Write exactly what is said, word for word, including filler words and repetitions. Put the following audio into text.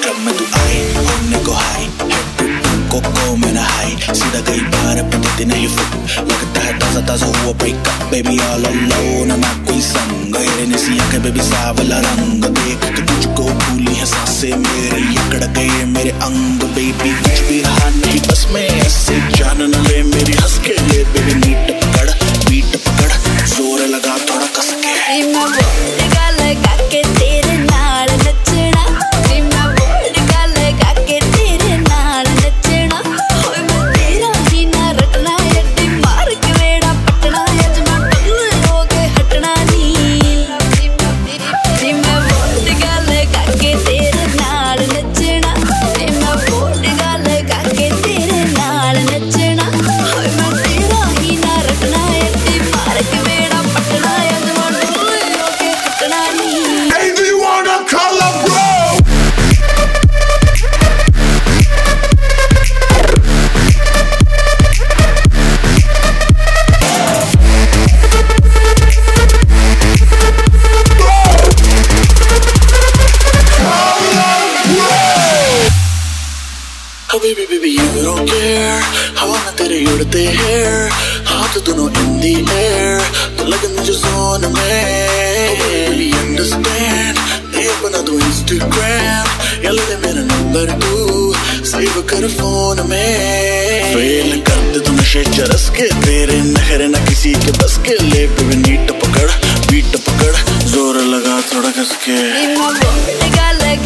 Club में तू आई होने को हाई कोको में ना हाई सीधा कई बार पता नहीं फिट लगता है ताजा ताजा हुआ ब्रेकअप बेबी ऑल अलोन ना कोई संग हेरे सी आंखें बेबी सावला रंग देख के तुझको भूली है सांसें मेरी अकड़ गए मेरे अंग बेबी कुछ भी रहा नहीं बस मैं ऐसे जान न ले मेरी हंस के ले बेबी नीट पकड़ बीट पकड़ जोर लगा थोड़ा कस के लगा के तेरे नाल नचना मैं बोल गा लगा के तेरे नाल नचना होए मैं तेरा ही ना रटना अड्डी मार के वेड़ा पटना अजमा टुल्ल हो के हटना नी मैं बोल गा लगा के तेरे नाल नचना मैं बोल गा लगा के तेरे नाल नचना होए मैं तेरा ही ना रटना अड्डी मार के वेड़ा पटना अजमा टुल्ल हो के हटना नी। Hey, do you wanna call up, bro? Oh baby baby you don't care हवा तेरे उड़ते हैं हाथ दोनों in the air तो लगन मुझे जोन में baby understand ये बना दो Instagram या ले मेरा नंबर तू सेव कर फोन में फेल कर दे तू नशे चरस के तेरे नखरे ना किसी के बस के ले baby नीट पकड़ बीट पकड़ जोर लगा थोड़ा कस के